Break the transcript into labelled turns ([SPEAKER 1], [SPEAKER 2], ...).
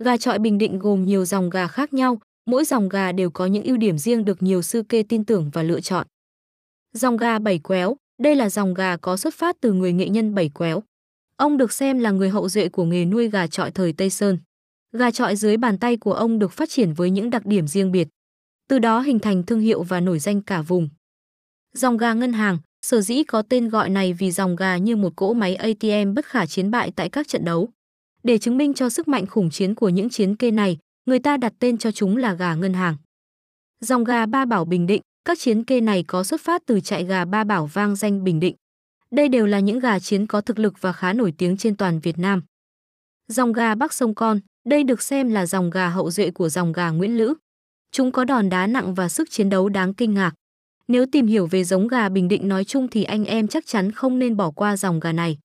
[SPEAKER 1] Gà chọi Bình Định gồm nhiều dòng gà khác nhau, mỗi dòng gà đều có những ưu điểm riêng được nhiều sư kê tin tưởng và lựa chọn. Dòng gà Bảy Quéo, đây là dòng gà có xuất phát từ người nghệ nhân Bảy Quéo. Ông được xem là người hậu duệ của nghề nuôi gà chọi thời Tây Sơn. Gà chọi dưới bàn tay của ông được phát triển với những đặc điểm riêng biệt, từ đó hình thành thương hiệu và nổi danh cả vùng. Dòng gà Ngân Hàng, sở dĩ có tên gọi này vì dòng gà như một cỗ máy ATM bất khả chiến bại tại các trận đấu. Để chứng minh cho sức mạnh khủng chiến của những chiến kê này, người ta đặt tên cho chúng là gà ngân hàng. Dòng gà Ba Bảo Bình Định, các chiến kê này có xuất phát từ trại gà Ba Bảo vang danh Bình Định. Đây đều là những gà chiến có thực lực và khá nổi tiếng trên toàn Việt Nam. Dòng gà Bắc Sông Con, đây được xem là dòng gà hậu duệ của dòng gà Nguyễn Lữ. Chúng có đòn đá nặng và sức chiến đấu đáng kinh ngạc. Nếu tìm hiểu về giống gà Bình Định nói chung thì anh em chắc chắn không nên bỏ qua dòng gà này.